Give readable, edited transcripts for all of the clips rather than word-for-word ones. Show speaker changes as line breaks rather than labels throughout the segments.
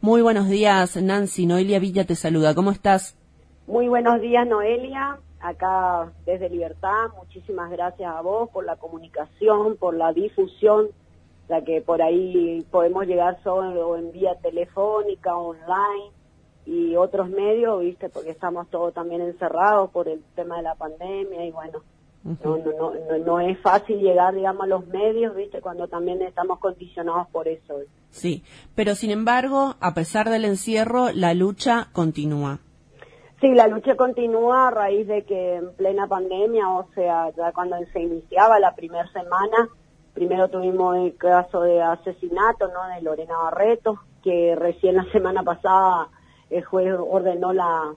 Muy buenos días, Nancy. Noelia Villa te saluda. ¿Cómo estás?
Muy buenos días, Noelia. Acá desde Libertad, muchísimas gracias a vos por la comunicación, por la difusión, ya que por ahí podemos llegar solo en vía telefónica, online y otros medios, ¿viste? Porque estamos todos también encerrados por el tema de la pandemia y bueno, no es fácil llegar, digamos, a los medios, ¿viste? Cuando también estamos condicionados por eso.
Sí, pero sin embargo, a pesar del encierro, la lucha continúa.
Sí, la lucha continúa a raíz de que en plena pandemia, o sea, ya cuando se iniciaba la primera semana, primero tuvimos el caso de asesinato, ¿no?, de Lorena Barreto, que recién la semana pasada el juez ordenó la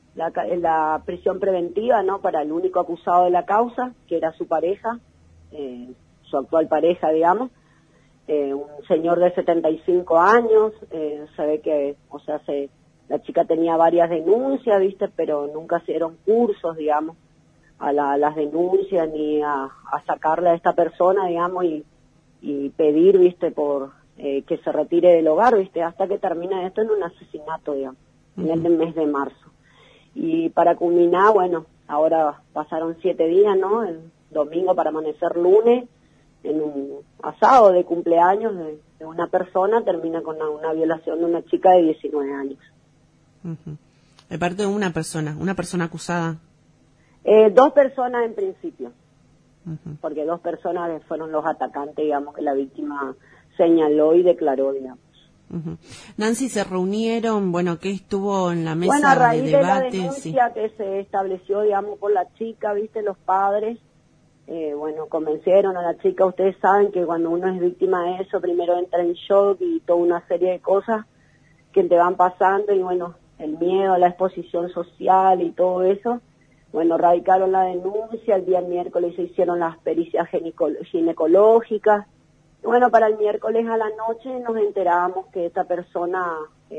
prisión preventiva, ¿no?, para el único acusado de la causa, que era su pareja, su actual pareja, digamos, un señor de 75 años, se ve que, o sea, la chica tenía varias denuncias, ¿viste? Pero nunca se dieron cursos, digamos, a las denuncias ni a sacarle a esta persona, digamos, y pedir, ¿viste? Por que se retire del hogar, ¿viste? Hasta que termine esto en un asesinato, digamos, en el mes de marzo. Y para culminar, bueno, ahora pasaron 7 días, ¿no? El domingo para amanecer lunes, en un asado de cumpleaños de una persona, termina con una violación de una chica de 19 años.
De parte de una persona acusada.
2 personas en principio, porque 2 personas fueron los atacantes, digamos, que la víctima señaló y declaró, digamos.
Nancy, se reunieron, bueno, ¿qué estuvo en la mesa
bueno, a raíz
de
de la
debate?
denuncia que se estableció, digamos, por la chica, ¿viste? Los padres, bueno, convencieron a la chica. Ustedes saben que cuando uno es víctima de eso, primero entra en shock y toda una serie de cosas que te van pasando y bueno, el miedo a la exposición social y todo eso. Bueno, radicaron la denuncia, el día miércoles se hicieron las pericias ginecológicas. Y bueno, para el miércoles a la noche nos enterábamos que esta persona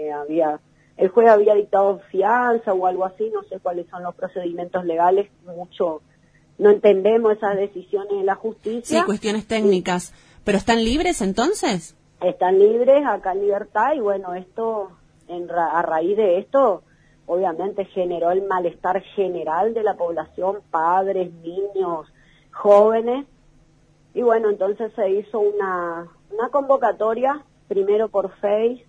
el juez había dictado fianza o algo así, no sé cuáles son los procedimientos legales, mucho no entendemos esas decisiones de la justicia.
Sí, cuestiones técnicas. ¿Pero están libres entonces?
Están libres acá en Libertad y bueno, esto, a raíz de esto, obviamente generó el malestar general de la población, padres, niños, jóvenes, y bueno, entonces se hizo una convocatoria, primero por Face,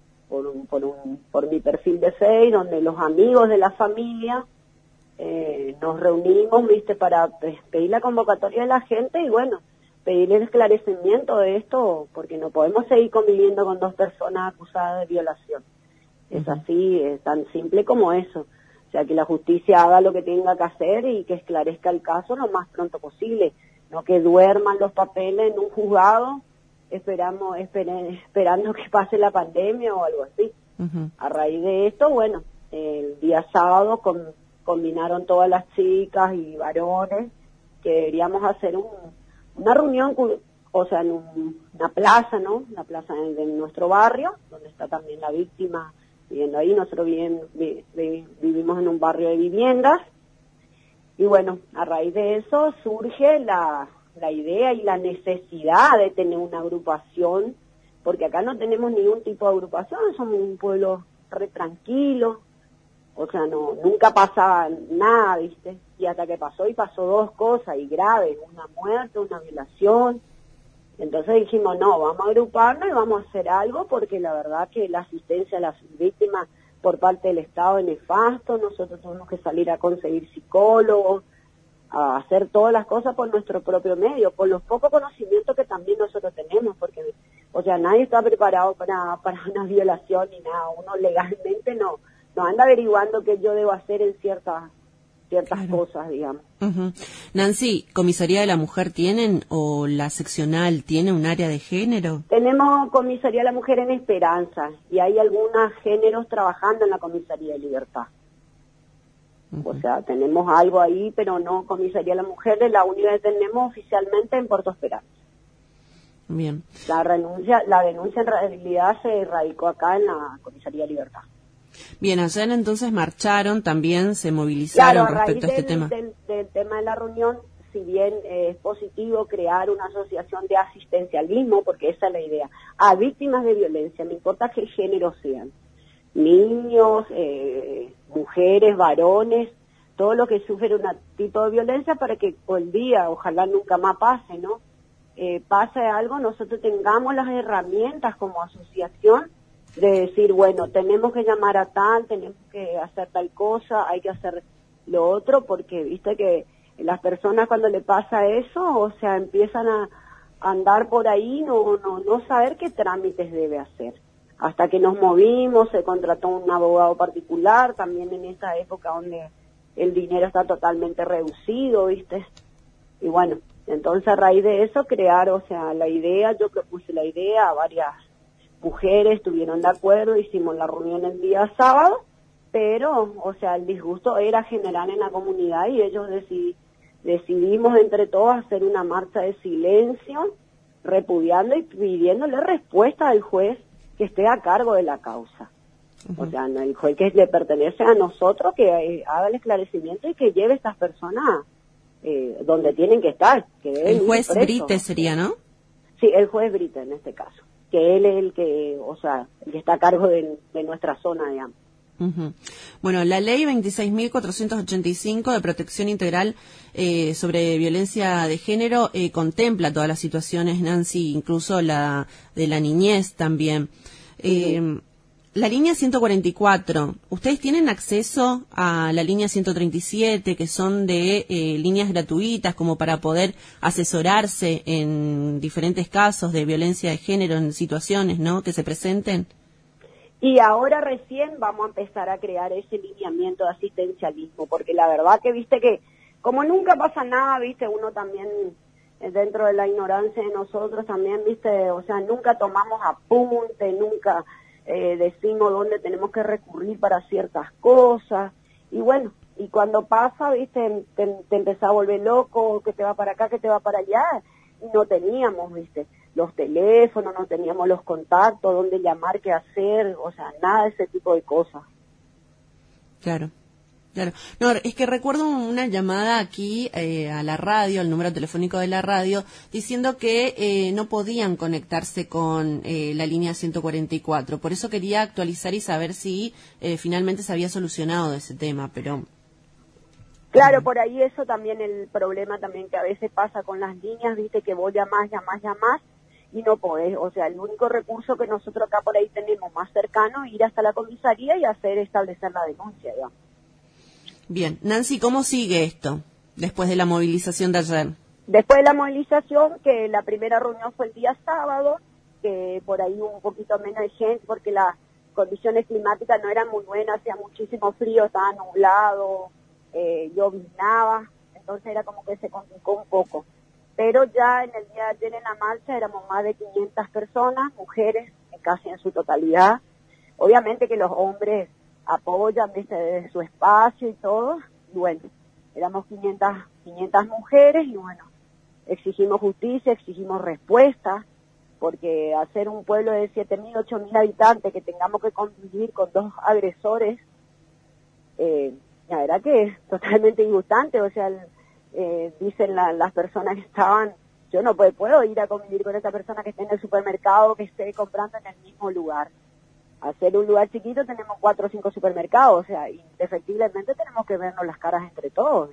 por mi perfil de Face, donde los amigos de la familia nos reunimos, viste, para pedir la convocatoria de la gente y bueno, pedir el esclarecimiento de esto, porque no podemos seguir conviviendo con 2 personas acusadas de violación. Es así, es tan simple como eso. O sea, que la justicia haga lo que tenga que hacer y que esclarezca el caso lo más pronto posible. No que duerman los papeles en un juzgado esperando que pase la pandemia o algo así. A raíz de esto, bueno, el día sábado combinaron todas las chicas y varones que deberíamos hacer una reunión, o sea, en una plaza, ¿no? La plaza de nuestro barrio, donde está también la víctima viviendo ahí. Nosotros vivimos en un barrio de viviendas. Y bueno, a raíz de eso surge la idea y la necesidad de tener una agrupación, porque acá no tenemos ningún tipo de agrupación, somos un pueblo re tranquilo, o sea, nunca pasaba nada, ¿viste? Y hasta que pasó 2 cosas, y graves, una muerte, una violación. Entonces dijimos, no, vamos a agruparnos y vamos a hacer algo, porque la verdad que la asistencia a las víctimas por parte del Estado es nefasto. Nosotros tenemos que salir a conseguir psicólogos, a hacer todas las cosas por nuestro propio medio, por los pocos conocimientos que también nosotros tenemos, porque, o sea, nadie está preparado para una violación ni nada. Uno legalmente no anda averiguando qué yo debo hacer en ciertas cosas, digamos.
Nancy, ¿Comisaría de la Mujer tienen o la seccional tiene un área de género?
Tenemos Comisaría de la Mujer en Esperanza y hay algunos géneros trabajando en la Comisaría de Libertad. O sea, tenemos algo ahí, pero no Comisaría de la Mujer, de la única que tenemos oficialmente en Puerto Esperanza.
Bien.
La denuncia en realidad se radicó acá en la Comisaría de Libertad.
Bien, ayer entonces marcharon, también se movilizaron
respecto
a este tema.
Del tema de la reunión si bien es positivo crear una asociación de asistencialismo, porque esa es la idea, a víctimas de violencia, no importa qué género sean, niños, mujeres, varones, todo lo que sufre un tipo de violencia, para que el día, ojalá nunca más pase, ¿no? Pase algo, nosotros tengamos las herramientas como asociación de decir, bueno, tenemos que llamar a tal, tenemos que hacer tal cosa, hay que hacer lo otro, porque viste que las personas cuando le pasa eso, o sea, empiezan a andar por ahí, no saber qué trámites debe hacer. Hasta que nos movimos, se contrató un abogado particular, también en esta época donde el dinero está totalmente reducido, ¿viste? Y bueno, entonces a raíz de eso crear, o sea, la idea, yo propuse la idea, varias mujeres estuvieron de acuerdo, hicimos la reunión el día sábado, pero, o sea, el disgusto era general en la comunidad y ellos decidimos entre todos hacer una marcha de silencio, repudiando y pidiéndole respuesta al juez que esté a cargo de la causa. O sea, no, el juez que le pertenece a nosotros, que haga el esclarecimiento y que lleve a estas personas donde tienen que estar. Que
el juez Brite sería, ¿no?
Sí, el juez Brite en este caso, que él es el que, o sea, el que está a cargo de nuestra zona, digamos.
Bueno, la ley 26.485 de protección integral sobre violencia de género contempla todas las situaciones, Nancy, incluso la de la niñez también. La línea 144, ¿ustedes tienen acceso a la línea 137, que son de líneas gratuitas como para poder asesorarse en diferentes casos de violencia de género, en situaciones, ¿no?, que se presenten?
Y ahora recién vamos a empezar a crear ese lineamiento de asistencialismo, porque la verdad que viste que como nunca pasa nada, viste, uno también dentro de la ignorancia de nosotros también, viste, o sea, nunca tomamos apunte, nunca decimos dónde tenemos que recurrir para ciertas cosas, y bueno, y cuando pasa, viste, te empezás a volver loco, que te va para acá, que te va para allá, y no teníamos, viste, los teléfonos, no teníamos los contactos, dónde llamar, qué hacer, o sea, nada de ese tipo de cosas.
Claro. No, es que recuerdo una llamada aquí a la radio, al número telefónico de la radio, diciendo que no podían conectarse con la línea 144. Por eso quería actualizar y saber si finalmente se había solucionado ese tema, pero...
Claro, por ahí eso también, el problema también que a veces pasa con las líneas, viste, que vos llamás y no podés, o sea, el único recurso que nosotros acá por ahí tenemos más cercano es ir hasta la comisaría y establecer la denuncia, digamos.
Bien, Nancy, ¿cómo sigue esto después de la movilización de ayer?
Después de la movilización, que la primera reunión fue el día sábado, que por ahí hubo un poquito menos de gente porque las condiciones climáticas no eran muy buenas, hacía muchísimo frío, estaba nublado, llovinaba, entonces era como que se complicó un poco. Pero ya en el día de ayer en la marcha éramos más de 500 personas, mujeres casi en su totalidad. Obviamente que los hombres apoyan desde su espacio y todo, y bueno, éramos 500 mujeres y bueno, exigimos justicia, exigimos respuesta, porque hacer un pueblo de 7.000, 8.000 habitantes que tengamos que convivir con dos agresores, la verdad que es totalmente disgustante, o sea, dicen las personas que estaban, yo no puedo ir a convivir con esta persona que esté en el supermercado, que esté comprando en el mismo lugar. Hacer un lugar chiquito tenemos 4 o 5 supermercados, o sea, indefectiblemente tenemos que vernos las caras entre todos.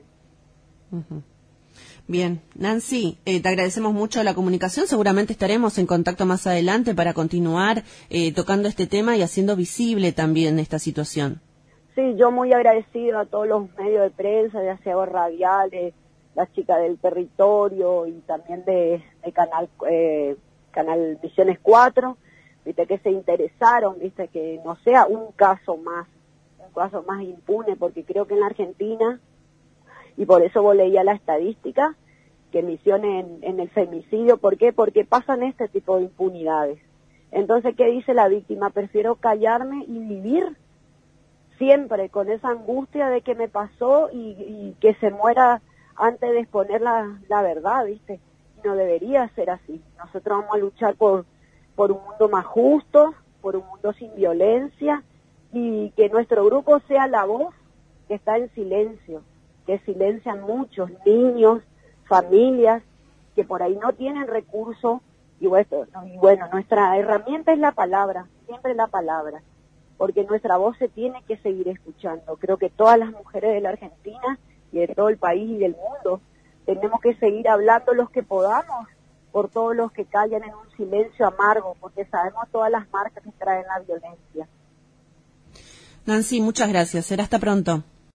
Bien, Nancy, te agradecemos mucho la comunicación, seguramente estaremos en contacto más adelante para continuar tocando este tema y haciendo visible también esta situación.
Sí, yo muy agradecido a todos los medios de prensa, ya sea radiales, las chicas del territorio y también de Canal Misiones 4, viste, que se interesaron, viste, que no sea un caso más impune, porque creo que en la Argentina, y por eso vos leía la estadística, que Misiones en el femicidio, ¿por qué? Porque pasan este tipo de impunidades. Entonces, ¿qué dice la víctima? Prefiero callarme y vivir siempre con esa angustia de que me pasó y que se muera antes de exponer la verdad, ¿viste? No debería ser así. Nosotros vamos a luchar por un mundo más justo, por un mundo sin violencia, y que nuestro grupo sea la voz que está en silencio, que silencian muchos niños, familias que por ahí no tienen recursos, y bueno, nuestra herramienta es la palabra, siempre la palabra, porque nuestra voz se tiene que seguir escuchando. Creo que todas las mujeres de la Argentina y de todo el país y del mundo tenemos que seguir hablando los que podamos por todos los que callan en un silencio amargo, porque sabemos todas las marcas que traen la violencia.
Nancy, muchas gracias. Será hasta pronto.